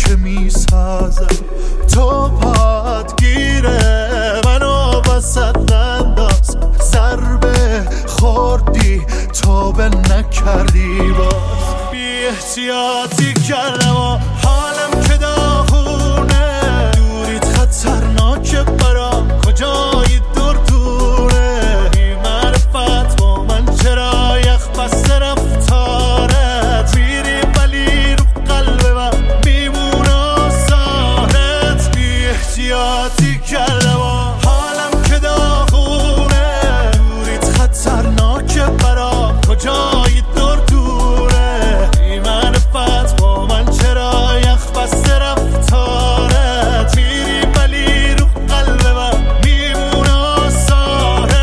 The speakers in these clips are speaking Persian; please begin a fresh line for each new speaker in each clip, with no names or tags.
که میسازم تو پات گیره منو وسط انداز ضربه خوردی تو به نکردی باز بی احتیاطی کردم و حالم که داغونه دوریت خطرناکه برام کجایی دور دوره بی معرفت با من چرا یخ بسته رفتارت میری ولی رو قلب من میمونه سارت بی احتیاطی کردم و حالم که داغونه دوریت خطرناکه برام کجایی دور دوره بی معرفت با من چرا یخ بسته رفتارت میری ولی رو قلب من میمونه سارت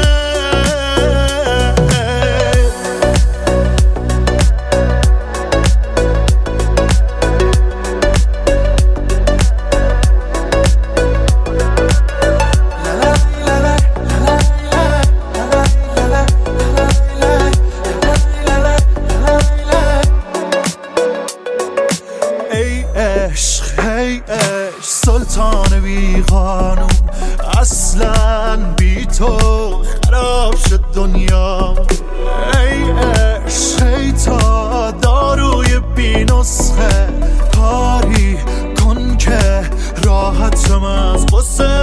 ای عشق ای عشق سلطان بی قانون اصلا بی تو خراب شد دنیا ای عشق ای تا داروی بی نسخه کاری کن که راحتم از غصه